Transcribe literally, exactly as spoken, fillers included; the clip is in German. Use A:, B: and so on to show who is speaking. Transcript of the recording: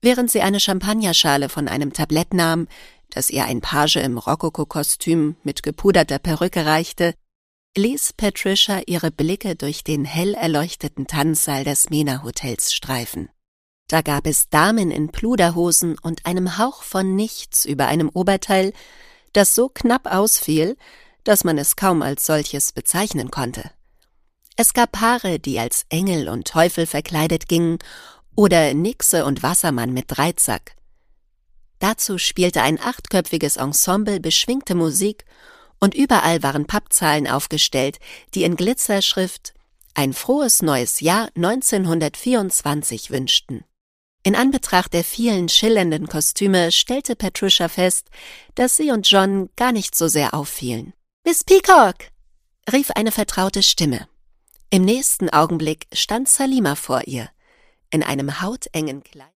A: Während sie eine Champagnerschale von einem Tablett nahm, das ihr ein Page im Rokoko-Kostüm mit gepuderter Perücke reichte, ließ Patricia ihre Blicke durch den hell erleuchteten Tanzsaal des Mena-Hotels streifen. Da gab es Damen in Pluderhosen und einem Hauch von nichts über einem Oberteil, das so knapp ausfiel, dass man es kaum als solches bezeichnen konnte. Es gab Paare, die als Engel und Teufel verkleidet gingen, oder Nixe und Wassermann mit Dreizack. Dazu spielte ein achtköpfiges Ensemble beschwingte Musik, und überall waren Pappzahlen aufgestellt, die in Glitzerschrift »Ein frohes neues Jahr neunzehnhundertvierundzwanzig« wünschten. In Anbetracht der vielen schillernden Kostüme stellte Patricia fest, dass sie und John gar nicht so sehr auffielen. »Miss Peacock«, rief eine vertraute Stimme. Im nächsten Augenblick stand Salima vor ihr, in einem hautengen Kleid.